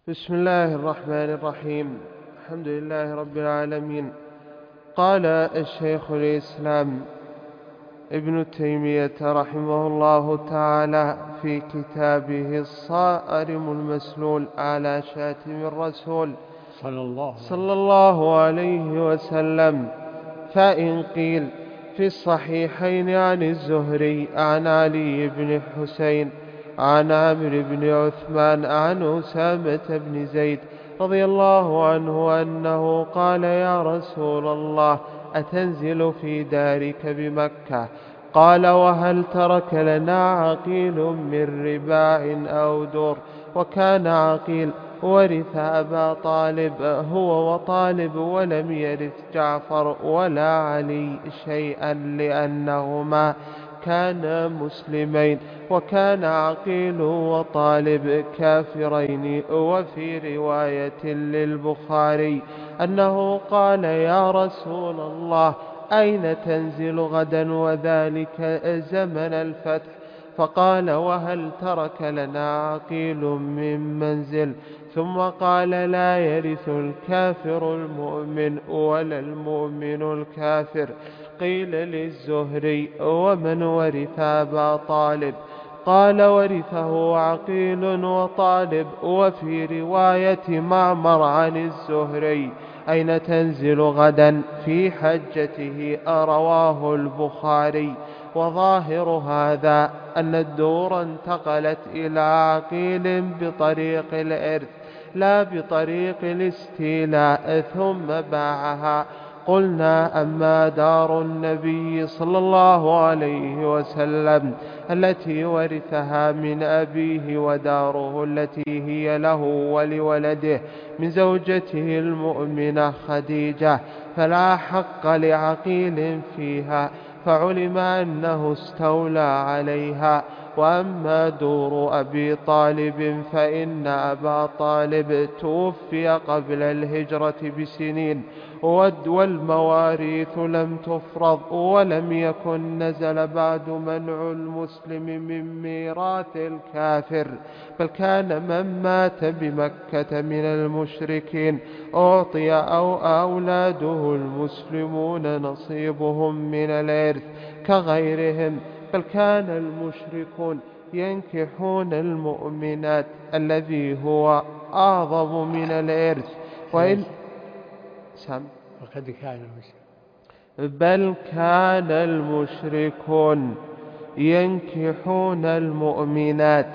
بسم الله الرحمن الرحيم. الحمد لله رب العالمين. قال الشيخ الإسلام ابن تيمية رحمه الله تعالى في كتابه الصارم المسلول على شاتم الرسول صلى الله عليه وسلم: فإن قيل في الصحيحين عن الزهري عن علي بن حسين عن عمرو بن عثمان عن أسامة بن زيد رضي الله عنه أنه قال: يا رسول الله، أتنزل في دارك بمكة؟ قال: وهل ترك لنا عقيل من رباع أو دور؟ وكان عقيل ورث أبا طالب هو وطالب، ولم يرث جعفر ولا علي شيئا لأنهما كانا مسلمين، وكان عقيل وطالب كافرين. وفي رواية للبخاري أنه قال: يا رسول الله، أين تنزل غدا وذلك زمن الفتح؟ فقال: وهل ترك لنا عقيل من منزل؟ ثم قال: لا يرث الكافر المؤمن ولا المؤمن الكافر. قيل للزهري: ومن ورث أبا طالب؟ قال: ورثه عقيل وطالب. وفي رواية معمر عن الزهري: أين تنزل غدا في حجته؟ رواه البخاري. وظاهر هذا أن الدور انتقلت إلى عقيل بطريق الإرث لا بطريق الاستيلاء ثم باعها. قلنا: أما دار النبي صلى الله عليه وسلم التي ورثها من أبيه، وداره التي هي له ولولده من زوجته المؤمنة خديجة، فلا حق لعقيل فيها، فعلم أنه استولى عليها. وأما دور أبي طالب فإن أبا طالب توفي قبل الهجرة بسنين، والمواريث لم تفرض، ولم يكن نزل بعد منع المسلم من ميراث الكافر، بل كان من مات بمكة من المشركين أعطي أو أولاده المسلمون نصيبهم من الإرث كغيرهم، بل كان المشركون ينكحون المؤمنات الذي هو أعظم من الإرث. بل كان المشركون ينكحون المؤمنات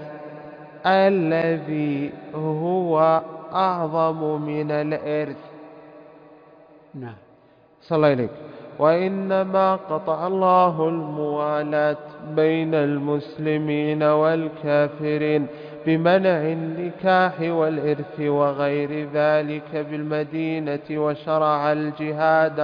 الذي هو أعظم من الإرث. نعم. صلى الله عليك. وإنما قطع الله الموالاة بين المسلمين والكافرين بمنع النكاح والإرث وغير ذلك بالمدينة، وشرع الجهاد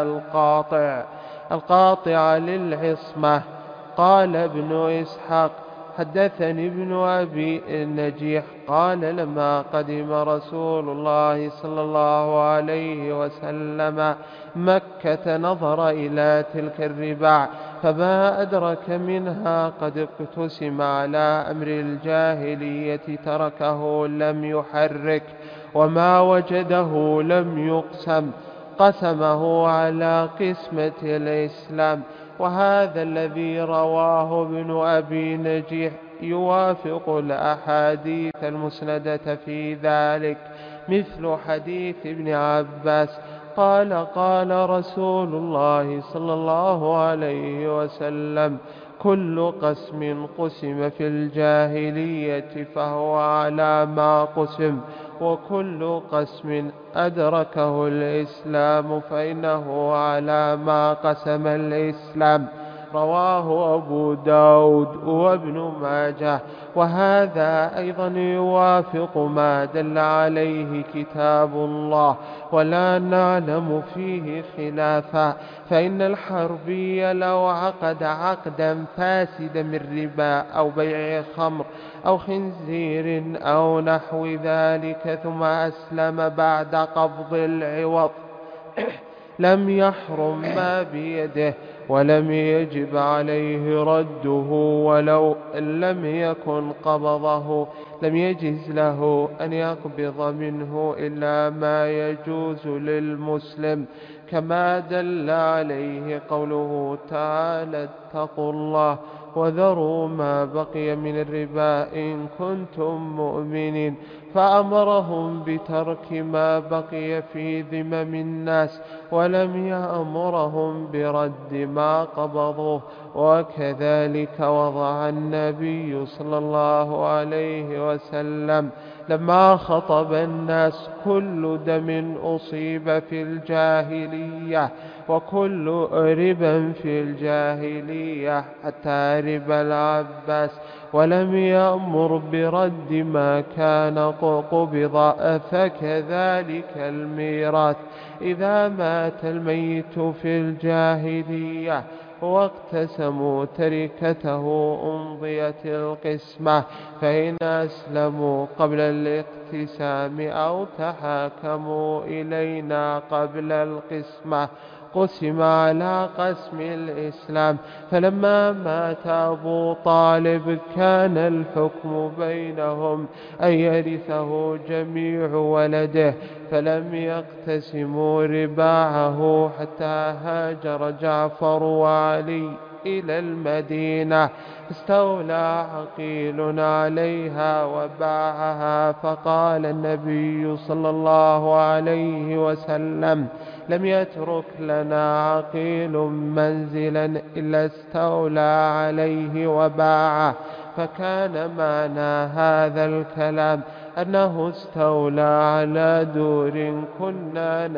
القاطع للعصمة. قال ابن إسحاق: حدثني ابن أبي النجيح قال: لما قدم رسول الله صلى الله عليه وسلم مكة نظر إلى تلك الرباع، فما أدرك منها قد اقتسم على أمر الجاهلية تركه لم يحرك، وما وجده لم يقسم قسمه على قسمة الإسلام. وهذا الذي رواه ابن أبي نجيح يوافق الأحاديث المسندة في ذلك، مثل حديث ابن عباس قال: قال رسول الله صلى الله عليه وسلم: كل قسم قسم في الجاهلية فهو على ما قسم، وكل قسم أدركه الإسلام فإنه على ما قسم الإسلام. رواه أبو داود وابن ماجه. وهذا أيضا يوافق ما دل عليه كتاب الله، ولا نعلم فيه خلافا، فإن الحربي لو عقد عقدا فاسدا من ربا أو بيع خمر أو خنزير أو نحو ذلك ثم أسلم بعد قبض العوض لم يحرم ما بيده، ولم يجب عليه رده ولو لم يكن قبضه، لم يجز له أن يقبض منه إلا ما يجوز للمسلم، كما دل عليه قوله تعالى: اتقوا الله وذروا ما بقي من الربا إن كنتم مؤمنين، فأمرهم بترك ما بقي في ذمم الناس ولم يأمرهم برد ما قبضوه. وكذلك وضع النبي صلى الله عليه وسلم لما خطب الناس: كل دم أصيب في الجاهلية وكل ربا في الجاهلية حتى ربا العباس، ولم يأمر برد ما كان قبض. فكذلك الميراث: إذا مات الميت في الجاهلية واقتسموا تركته أمضيت القسمة، فإن أسلموا قبل الاقتسام أو تحاكموا إلينا قبل القسمة قسم على قسم الإسلام. فلما مات أبو طالب كان الحكم بينهم أن يرثه جميع ولده، فلم يقتسموا رباعه حتى هاجر جعفر وعلي إلى المدينة، استولى عقيل عليها وباعها، فقال النبي صلى الله عليه وسلم: لم يترك لنا عقيل منزلا إلا استولى عليه وباعه. فكان معنى هذا الكلام أنه استولى على دور كنا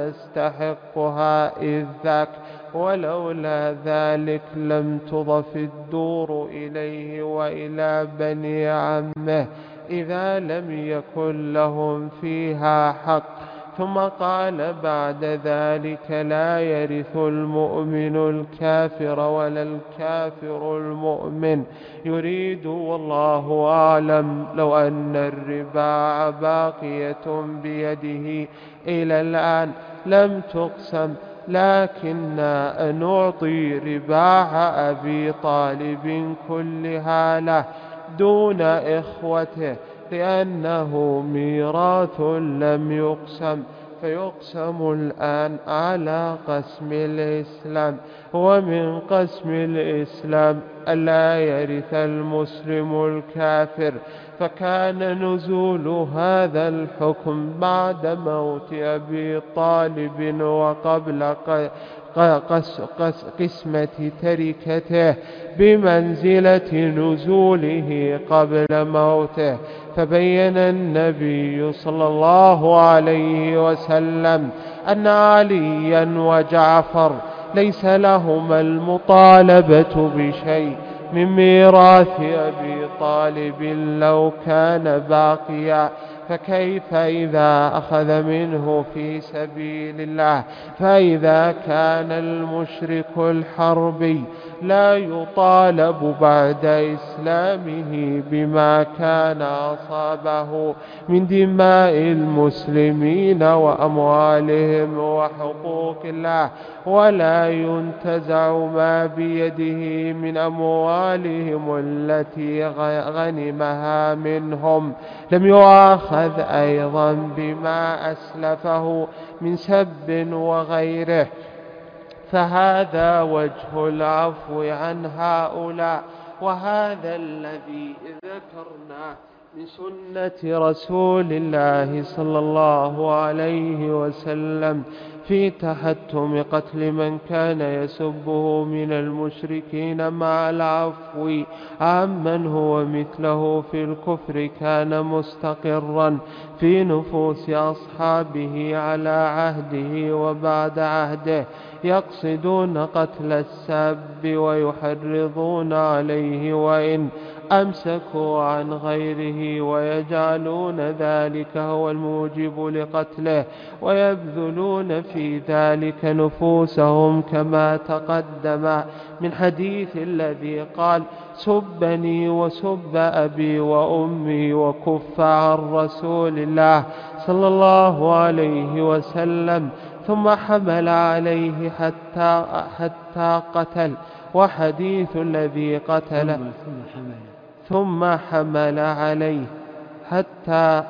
نستحقها إذ ذاك، ولولا ذلك لم تضف الدور إليه وإلى بني عمه إذا لم يكن لهم فيها حق. ثم قال بعد ذلك: لا يرث المؤمن الكافر ولا الكافر المؤمن. يريد والله أعلم لو أن الرباع باقية بيده إلى الآن لم تقسم، لكننا نعطي رباع أبي طالب كلها له دون إخوته، لأنه ميراث لم يقسم، فيقسم الآن على قسم الإسلام. ومن قسم الإسلام ألا يرث المسلم الكافر، فكان نزول هذا الحكم بعد موت أبي طالب وقبل قسمة تركته بمنزلة نزوله قبل موته. فبين النبي صلى الله عليه وسلم أن عليا وجعفر ليس لهما المطالبة بشيء من ميراث أبي طالب لو كان باقيا، فكيف إذا أخذ منه في سبيل الله؟ فإذا كان المشرك الحربي لا يطالب بعد إسلامه بما كان أصابه من دماء المسلمين وأموالهم وحقوق الله، ولا ينتزع ما بيده من أموالهم التي غنمها منهم، لم يؤاخذ أيضا بما أسلفه من سب وغيره. فهذا وجه العفو عن هؤلاء، وهذا الذي ذكرناه من سنة رسول الله صلى الله عليه وسلم في تحتم قتل من كان يسبه من المشركين، مع العفو عمن هو مثله في الكفر كان مستقرا في نفوس أصحابه على عهده وبعد عهده، يقصدون قتل الساب ويحرضون عليه وإن أمسكوا عن غيره، ويجعلون ذلك هو الموجب لقتله، ويبذلون في ذلك نفوسهم، كما تقدم من حديث الذي قال: سبني وسب أبي وأمي وكف عن رسول الله صلى الله عليه وسلم. ثم حمل عليه حتى قتل. وحديث الذي قتل ثم حمل عليه حتى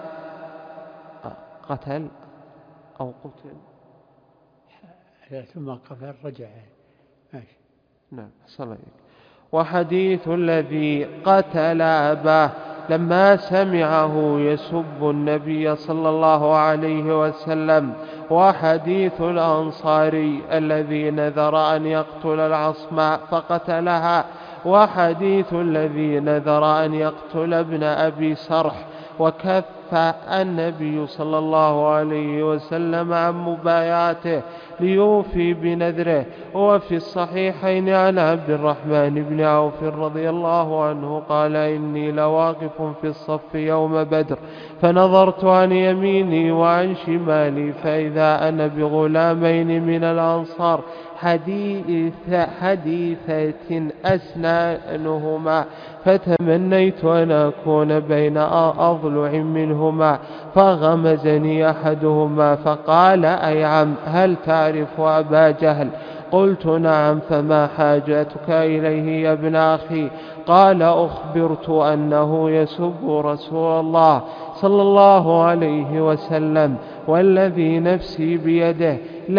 قتل أو قتل. ثم قتل رجع. ماشي. نعم صليك. وحديث الذي قتل أباه لما سمعه يسب النبي صلى الله عليه وسلم. وحديث الأنصاري الذي نذر أن يقتل العصماء فقتلها. وحديث الذي نذر أن يقتل ابن أبي سرح وكف النبي صلى الله عليه وسلم عن مبايعته ليوفي بنذره. وفي الصحيحين عن عبد الرحمن بن عوف رضي الله عنه قال إني لواقف في الصف يوم بدر فنظرت عن يميني وعن شمالي فإذا أنا بغلامين من الأنصار حديثة أسنانهما فتمنيت أن أكون بين أضلع منهما فغمزني أحدهما فقال أي عم هل تعرف أبا جهل؟ قلت نعم فما حاجتك إليه يا ابن أخي؟ قال أخبرت أنه يسب رسول الله صلى الله عليه وسلم والذي نفسي بيده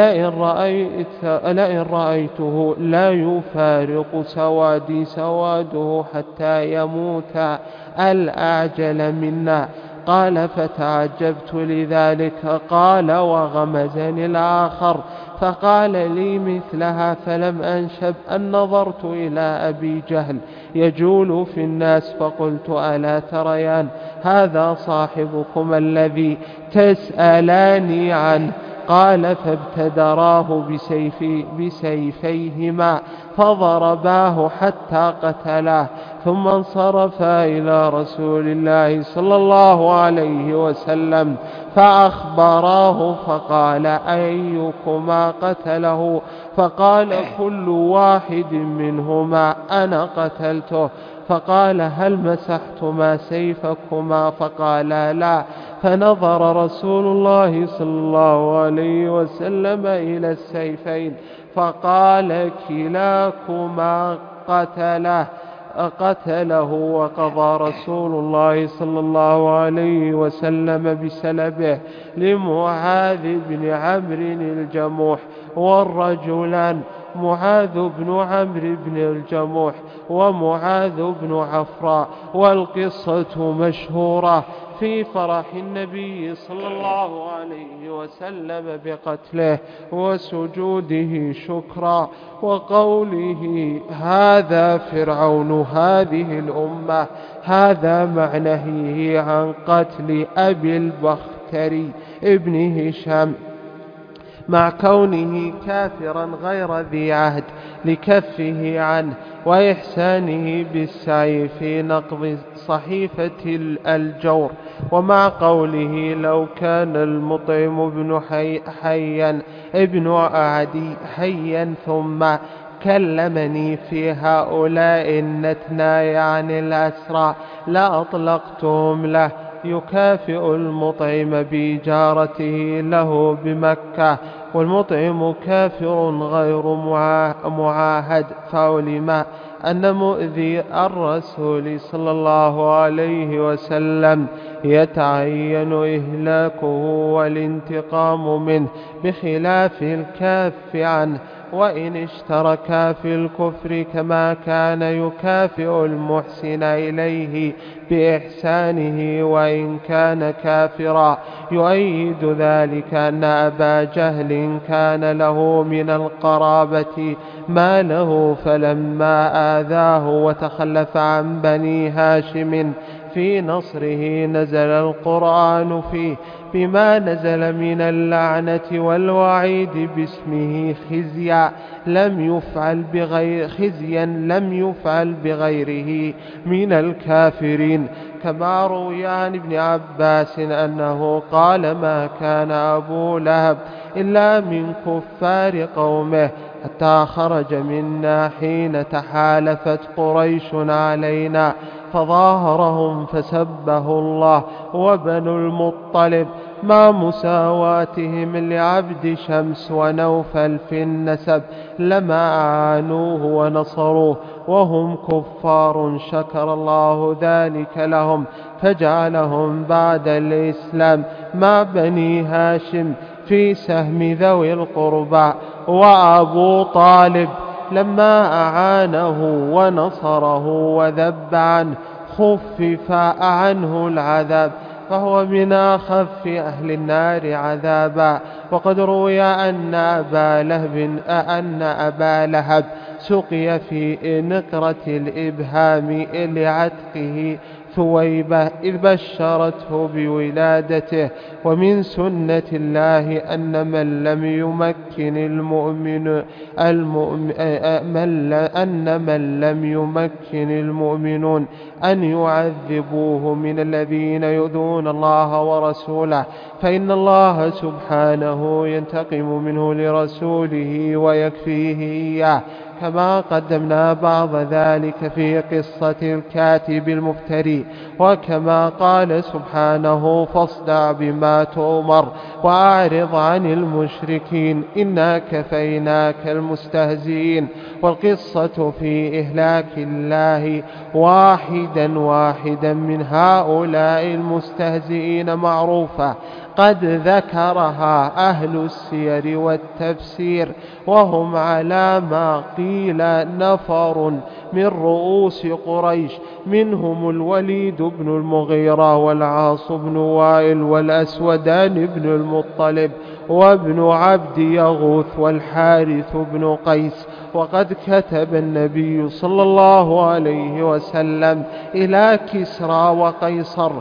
لئن رأيته لا يفارق سوادي سواده حتى يموت الأعجل منا. قال فتعجبت لذلك. قال وغمزني الآخر فقال لي مثلها فلم أنشب أن نظرت إلى أبي جهل يجول في الناس فقلت ألا تريان هذا صاحبكم الذي تسألاني عنه؟ قال فابتدراه بسيفيهما فضرباه حتى قتلاه ثم انصرفا إلى رسول الله صلى الله عليه وسلم فأخبراه فقال أيكما قتله؟ فقال كل واحد منهما أنا قتلته. فقال هل مسحتما سيفكما؟ فقال لا. فنظر رسول الله صلى الله عليه وسلم إلى السيفين فقال كلاكما قتله. وقضى رسول الله صلى الله عليه وسلم بسلبه لمعاذ بن عمرو الجموح والرجلان معاذ بن عمرو بن الجموح ومعاذ بن عفراء. والقصة مشهورة في فرح النبي صلى الله عليه وسلم بقتله وسجوده شكرا وقوله هذا فرعون هذه الأمة. هذا معناه عن قتل أبي البختري ابن هشام مع كونه كافرا غير ذي عهد لكفه عنه وإحسانه بالسعي في نقض صحيفة الجور. ومع قوله لو كان المطعم بن حيا ابن عدي حيا ثم كلمني في هؤلاء النتنى عن الأسرى لأطلقتهم له. يكافئ المطعم بإجارته له بمكة والمطعم كافر غير معاهد. فعلم أن مؤذي الرسول صلى الله عليه وسلم يتعين إهلاكه والانتقام منه بخلاف الكاف عنه وإن اشتركا في الكفر كما كان يكافئ المحسن إليه بإحسانه وإن كان كافرا. يؤيد ذلك أن أبا جهل كان له من القرابة ما له فلما آذاه وتخلف عن بني هاشم في نصره نزل القرآن فيه بما نزل من اللعنة والوعيد باسمه خزيا لم يفعل بغيره من الكافرين. كما روي عن ابن عباس أنه قال ما كان أبو لهب إلا من كفار قومه حتى خرج منا حين تحالفت قريش علينا فظاهرهم فسبه الله وبنو المطلب مع مساواتهم لعبد شمس ونوفل في النسب لما أعانوه ونصروه وهم كفار، شكر الله ذلك لهم فجعلهم بعد الإسلام مع بني هاشم في سهم ذوي القربى. وأبو طالب لما أعانه ونصره وذب عنه خفف عنه العذاب، فهو من أخف أهل النار عذابا. وقد روي أن أبا لهب سقي في نقرة الإبهام لعتقه ثويبة إذ بشرته بولادته. ومن سنة الله أن من لم يمكن المؤمنون أن يعذبوه من الذين يؤذون الله ورسوله، فإن الله سبحانه ينتقم منه لرسوله ويكفيه إياه، كما قدمنا بعض ذلك في قصة الكاتب المفتري. وكما قال سبحانه فاصدع بما تؤمر وأعرض عن المشركين إنا كفيناك المستهزئين. والقصة في إهلاك الله واحدا من هؤلاء المستهزئين معروفة، قد ذكرها أهل السير والتفسير، وهم على ما قيل نفر من رؤوس قريش، منهم الوليد بن المغيرة والعاص بن وائل والأسودان بن المطلب وابن عبد يغوث والحارث بن قيس. وقد كتب النبي صلى الله عليه وسلم إلى كسرى وقيصر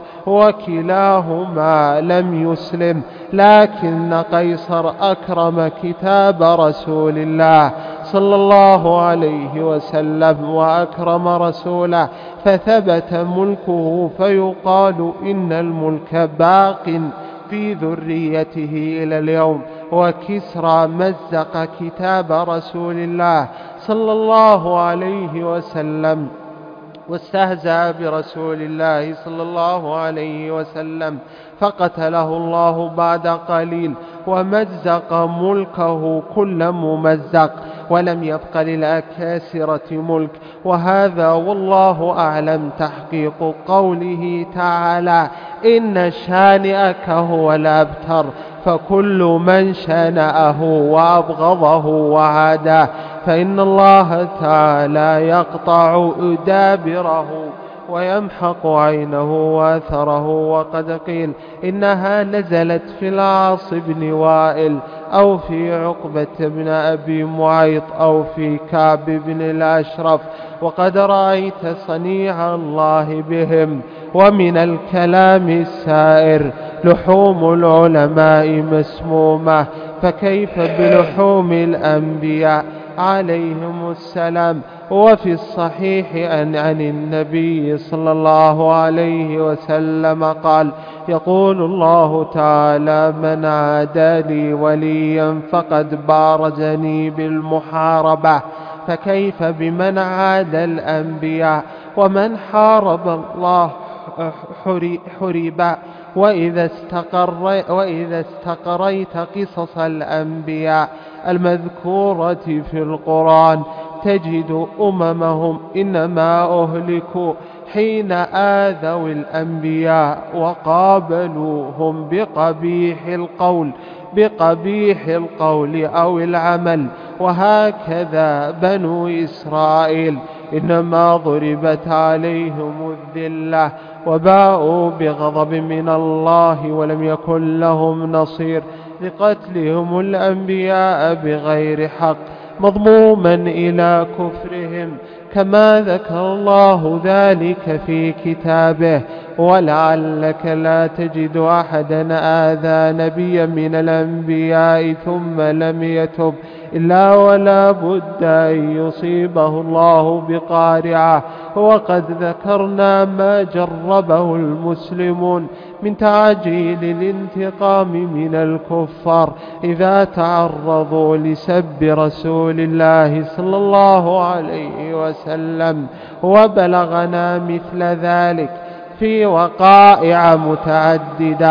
وكلاهما لم يسلم، لكن قيصر أكرم كتاب رسول الله صلى الله عليه وسلم وأكرم رسوله فثبت ملكه، فيقال إن الملك باق في ذريته إلى اليوم. وكسرى مزق كتاب رسول الله صلى الله عليه وسلم واستهزأ برسول الله صلى الله عليه وسلم فقتله الله بعد قليل، ومزق ملكه كل ممزق، ولم يبق للأكاسرة ملك. وهذا والله أعلم تحقيق قوله تعالى إن شانئك هو الأبتر، فكل من شانأه وأبغضه وعاداه فإن الله تعالى يقطع دابره ويمحق عينه وأثره. وقد قيل إنها نزلت في العاص بن وائل أو في عقبة بن أبي معيط أو في كعب بن الأشرف. وقد رأيت صنيع الله بهم. ومن الكلام السائر لحوم العلماء مسمومة، فكيف بلحوم الأنبياء عليهم السلام. وفي الصحيح عن النبي صلى الله عليه وسلم قال يقول الله تعالى من عادى لي وليا فقد بارزني بالمحاربة، فكيف بمن عادى الأنبياء ومن حارب الله حربا. وإذا استقريت قصص الأنبياء المذكورة في القرآن تجد أممهم إنما أهلكوا حين آذوا الأنبياء وقابلوهم بقبيح القول أو العمل. وهكذا بنو إسرائيل إنما ضربت عليهم الذلة وباءوا بغضب من الله ولم يكن لهم نصير لقتلهم الأنبياء بغير حق، مضموما إلى كفرهم كما ذكر الله ذلك في كتابه. ولعلك لا تجد أحدا آذى نبيا من الأنبياء ثم لم يتب إلا ولا بد أن يصيبه الله بقارعة. وقد ذكرنا ما جربه المسلمون من تعجيل الانتقام من الكفار إذا تعرضوا لسب رسول الله صلى الله عليه وسلم، وبلغنا مثل ذلك في وقائع متعددة.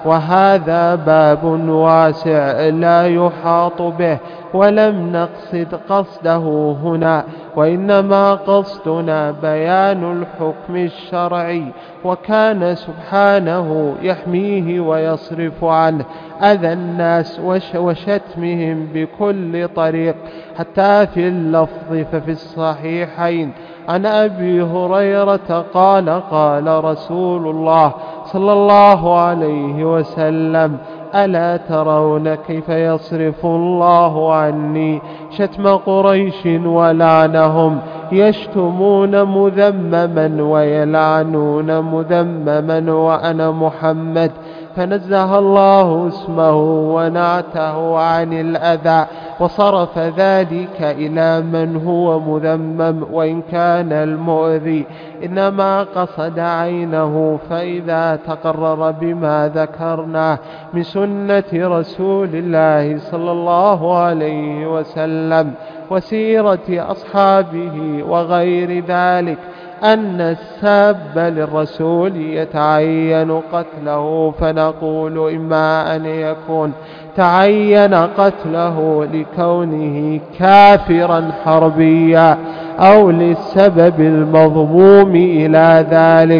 وهذا باب واسع لا يحاط به، ولم نقصد قصده هنا، وإنما قصدنا بيان الحكم الشرعي. وكان سبحانه يحميه ويصرف عنه أذى الناس وشتمهم بكل طريق، حتى في اللفظ ففي الصحيحين عن أبي هريرة قال قال رسول الله صلى الله عليه وسلم: ألا ترون كيف يصرف الله عني شتم قريش ولعنهم، يشتمون مذمما ويلعنون مذمما وأنا محمد، فنزه الله اسمه ونعته عن الأذى، وصرف ذلك إلى من هو مذمم، وإن كان المؤذي إنما قصد عينه. فإذا تقرر بما ذكرناه من سنة رسول الله صلى الله عليه وسلم وسيرة أصحابه وغير ذلك أن الساب للرسول يتعين قتله، فنقول إما أن يكون تعين قتله لكونه كافرا حربيا أو للسبب المضموم إلى ذلك،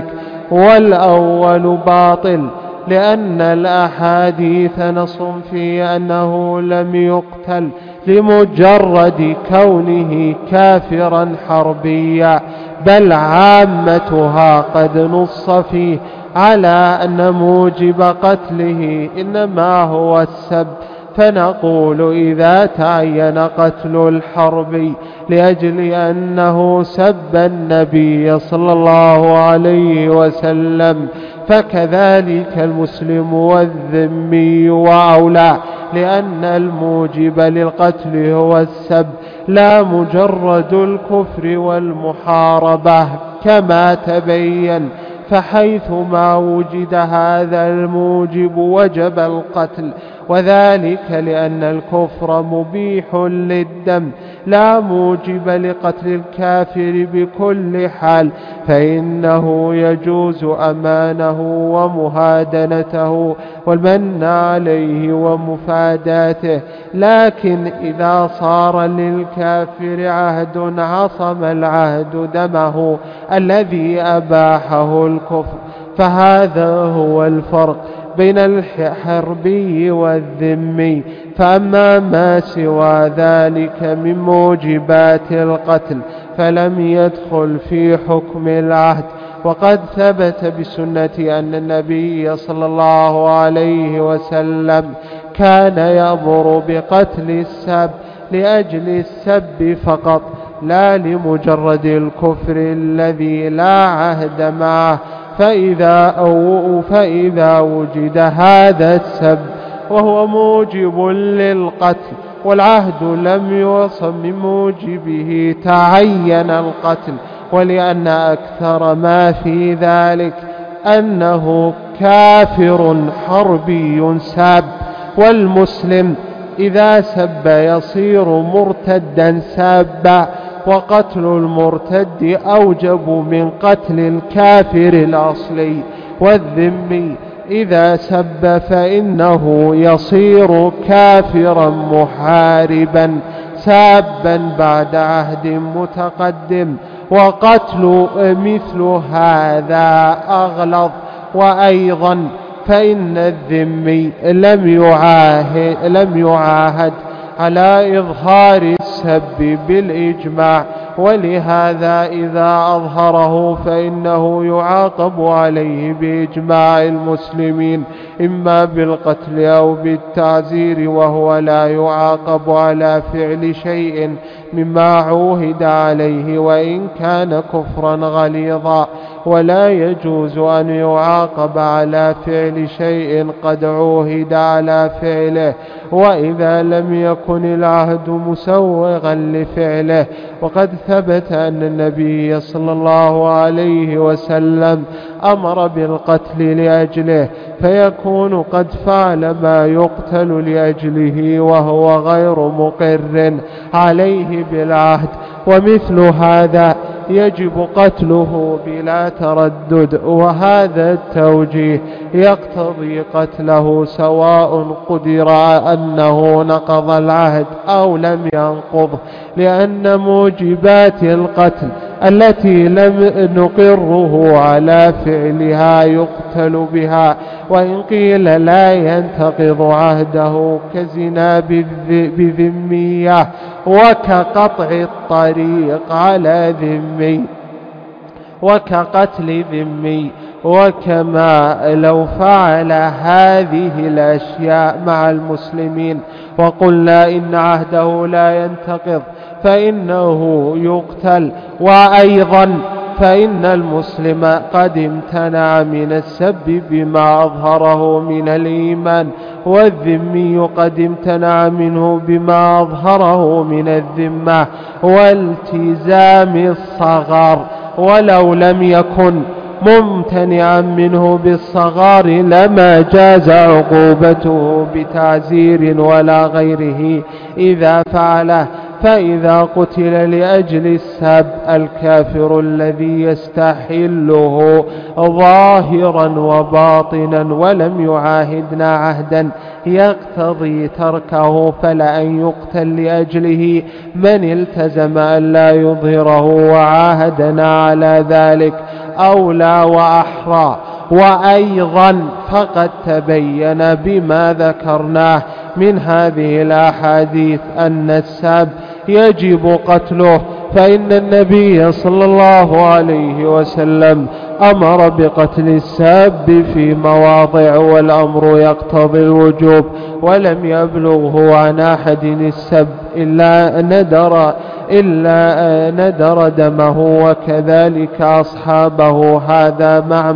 والأول باطل، لأن الأحاديث نص في أنه لم يقتل لمجرد كونه كافرا حربيا، بل عامتها قد نص فيه على أن موجب قتله إنما هو السب. فنقول إذا تعين قتل الحربي لأجل أنه سب النبي صلى الله عليه وسلم، فكذلك المسلم والذمي وأولى، لأن الموجب للقتل هو السب لا مجرد الكفر والمحاربة كما تبين. فحيثما وجد هذا الموجب وجب القتل، وذلك لأن الكفر مبيح للدم لا موجب لقتل الكافر بكل حال، فإنه يجوز أمانه ومهادنته والمن عليه ومفاداته، لكن إذا صار للكافر عهد عصم العهد دمه الذي أباحه الكفر. فهذا هو الفرق بين الحربي والذمي. فأما ما سوى ذلك من موجبات القتل فلم يدخل في حكم العهد. وقد ثبت بسنة أن النبي صلى الله عليه وسلم كان يأمر بقتل السب لأجل السب فقط، لا لمجرد الكفر الذي لا عهد معه. فإذا وجد هذا السب وهو موجب للقتل والعهد لم يوصل من موجبه تعين القتل، ولأن أكثر ما في ذلك أنه كافر حربي ساب، والمسلم إذا سب يصير مرتدا سابا، وقتل المرتد أوجب من قتل الكافر الأصلي. والذمي إذا سب فإنه يصير كافرا محاربا سابا بعد عهد متقدم، وقتل مثل هذا أغلظ. وأيضا فإن الذمي لم يعاهد على إظهار السب بالإجماع، ولهذا إذا أظهره فإنه يعاقب عليه بإجماع المسلمين إما بالقتل أو بالتعزير، وهو لا يعاقب على فعل شيء مما عوهد عليه وإن كان كفرا غليظا، ولا يجوز أن يعاقب على فعل شيء قد عوهد على فعله وإذا لم يكن العهد مسوغا لفعله. وقد ثبت أن النبي صلى الله عليه وسلم أمر بالقتل لأجله، فيكون قد فعل ما يقتل لأجله وهو غير مقر عليه بالعهد. ومثل هذا يجب قتله بلا تردد. وهذا التوجيه يقتضي قتله سواء قدر أنه نقض العهد أو لم ينقضه، لأن موجبات القتل التي لم نقره على فعلها يقتل بها، وإن قيل لا ينتقض عهده كزنا بذمية وكقطع الطريق على ذمي وكقتل ذمي، وكما لو فعل هذه الأشياء مع المسلمين وقلنا إن عهده لا ينتقض فإنه يقتل. وأيضا فإن المسلم قد امتنع من السب بما أظهره من الإيمان، والذمي قد امتنع منه بما أظهره من الذمة والتزام الصغار، ولو لم يكن ممتنعا منه بالصغار لما جاز عقوبته بتعزير ولا غيره إذا فعله. فإذا قتل لأجل السب الكافر الذي يستحله ظاهرا وباطنا ولم يعاهدنا عهدا يقتضي تركه، فلأن يقتل لأجله من التزم أن لا يظهره وعاهدنا على ذلك أولى وأحرى. وأيضا فقد تبين بما ذكرناه من هذه الأحاديث أن السب يجب قتله، فإن النبي صلى الله عليه وسلم أمر بقتل الساب في مواضع والأمر يقتضي الوجوب، ولم يبلغه عن أحد السب إلا ندر دمه، وكذلك أصحابه. هذا مع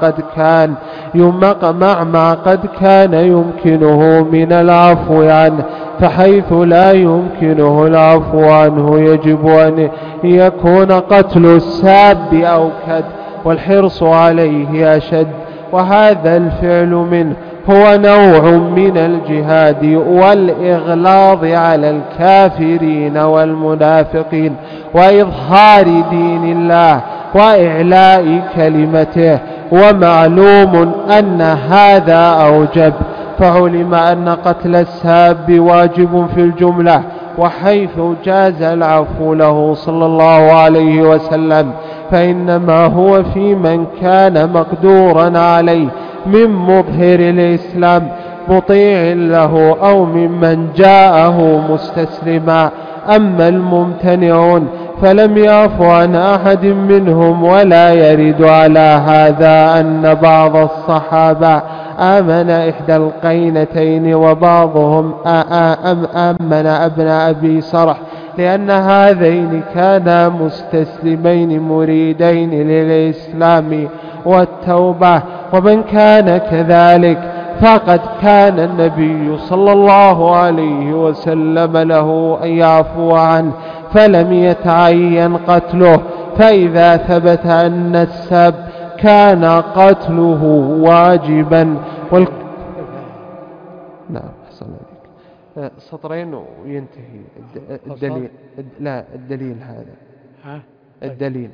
ما قد كان يمكنه من العفو عنه، فحيث لا يمكنه العفو عنه يجب أن يكون قتل الساب أوكد والحرص عليه أشد. وهذا الفعل منه هو نوع من الجهاد والإغلاظ على الكافرين والمنافقين وإظهار دين الله وإعلاء كلمته، ومعلوم أن هذا أوجب. فعلم أن قتل الساب واجب في الجملة، وحيث جاز العفو له صلى الله عليه وسلم فإنما هو في من كان مقدورا عليه من مظهر الإسلام مطيع له أو ممن جاءه مستسلما. أما الممتنعون فلم يعف عن أحد منهم، ولا يرد على هذا أن بعض الصحابة آمن إحدى القينتين وبعضهم آمن ابن أبي سرح، لأن هذين كانا مستسلمين مريدين للإسلام والتوبة. ومن كان كذلك فقد كان النبي صلى الله عليه وسلم له أن يعفو عنه فلم يتعين قتله. فإذا ثبت أن السب كان قتله واجبا نعم أحسن عليك. سطرين وينتهي الدليل. لا الدليل هذا الدليل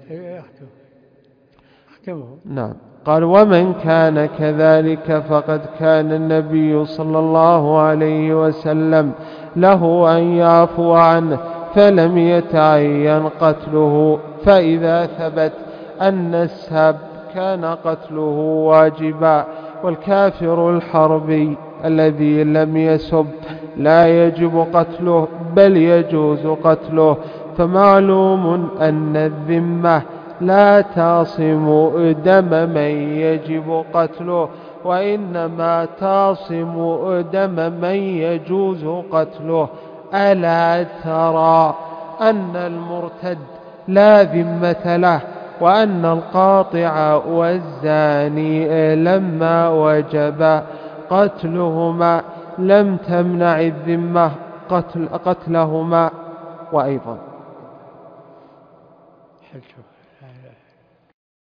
نعم. قال ومن كان كذلك فقد كان النبي صلى الله عليه وسلم له أن يعفو عنه فلم يتعين قتله. فإذا ثبت أن السب كان قتله واجبا، والكافر الحربي الذي لم يسب لا يجب قتله بل يجوز قتله، فمعلوم أن الذمة لا تعصم دم من يجب قتله، وإنما تعصم دم من يجوز قتله. ألا ترى أن المرتد لا ذمة له، وأن القاطع والزاني لما وجب قتلهما لم تمنع الذمة قتلهما. وأيضا